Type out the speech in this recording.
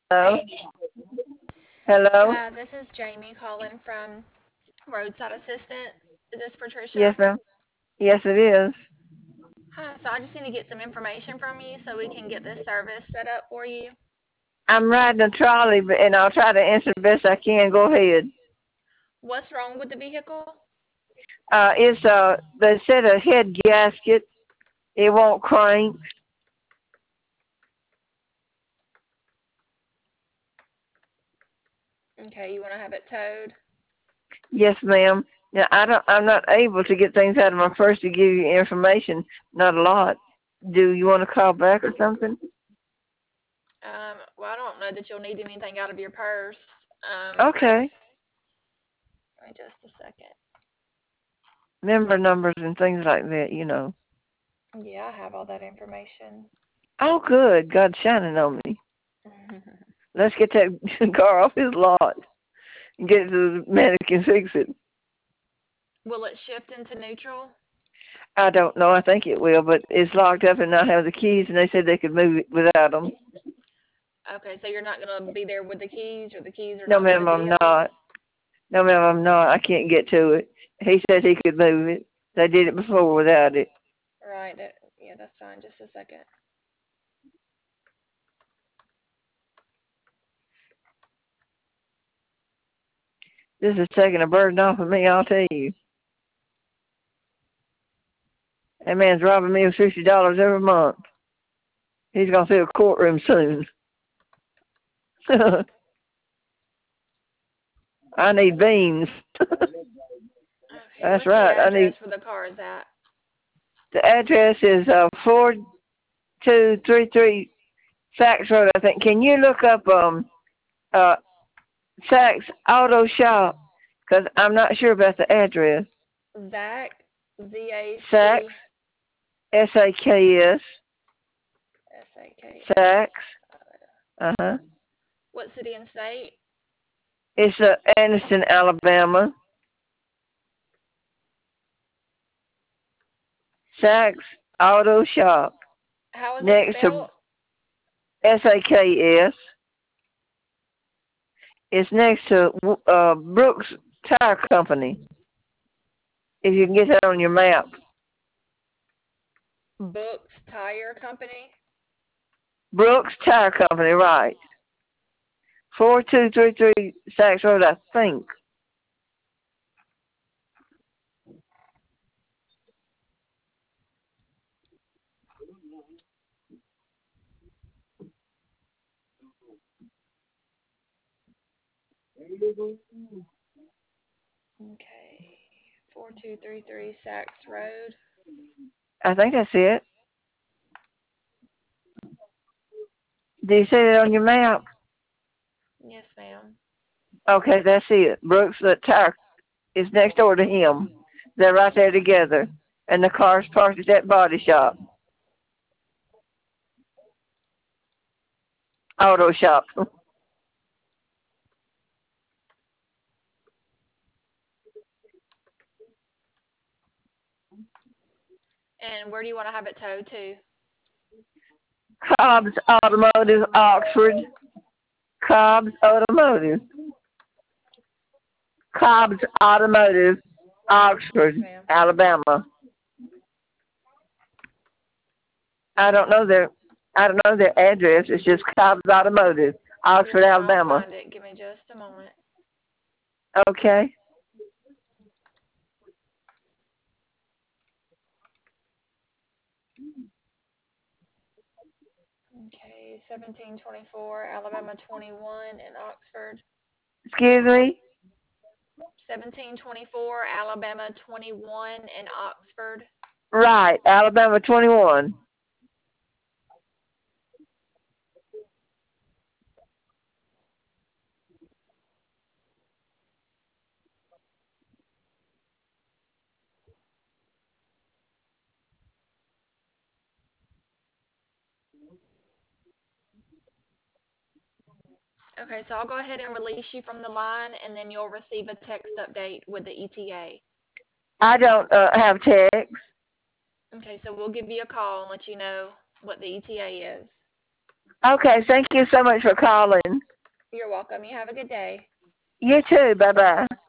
Hello? Hello? Hi, this is Jamie calling from Roadside Assistant. Is this Yes, Patricia? ma'am. Yes, it is. Hi, so I just need to get some information from you so we can get this service set up for you. I'm riding a trolley, and I'll try to answer the best I can. Go ahead. What's wrong with the vehicle? They said a head gasket. It won't crank. Okay, you want to have it towed? Yes, ma'am. Now, I'm not able to get things out of my purse to give you information. Not a lot. Do you want to call back or something? Well, I don't know that you'll need anything out of your purse. Okay. Give me just a second. Member numbers and things like that. Yeah, I have all that information. Oh, good. God's shining on me. Let's get that car off his lot and get it to the medic and fix it. Will it shift into neutral? I don't know. I think it will, but it's locked up and I have the keys, and they said they could move it without them. Okay, so you're not going to be there with the keys, or the keys are No, not with the ma'am, I'm vehicle? not. No, ma'am, I'm not. I can't get to it. He said he could move it. They did it before without it. Right, yeah, that's fine. Just a second. This is taking a burden off of me, I'll tell you. That man's robbing me of $50 every month. He's gonna see a courtroom soon. I need beans. Okay, That's what's the right. I address need. where the car is at? The address is 4233 Saks Road, I think. Can you look up uh Saks Auto Shop? Because I'm not sure about the address. Zach, Saks, Z-A-C, Saks, S-A-K-S. Saks. Uh-huh. What city and state? It's Anderson, Alabama. Saks Auto Shop. How is it Next to spelled? Saks. It's next to Brooks Tire Company. If you can get that on your map. Books Tire Company. Brooks Tire Company, right. 4233 Saks Road, I think. Okay. 4233 Saks Road. I think that's it. Do you see it on your map? Yes, ma'am. Okay, that's it. Brooks Tire is next door to him. They're right there together. And the car's parked at that body shop. Auto shop. And where do you want to have it towed to? Cobb's Automotive, Oxford. Cobb's Automotive. Cobb's Automotive, Yes, Oxford, ma'am. Alabama. I don't know their I don't know their address. It's just Cobb's Automotive, Yes, Oxford, ma'am. I'll Alabama. find it. Give me just a moment. Okay. Okay. 1724 Alabama 21 in Oxford. Excuse me? 1724 Alabama 21 in Oxford. Right, Alabama 21. Okay, so I'll go ahead and release you from the line, and then you'll receive a text update with the ETA. I don't have text. Okay, so we'll give you a call and let you know what the ETA is. Okay, thank you so much for calling. You're welcome. You have a good day. You too. Bye-bye.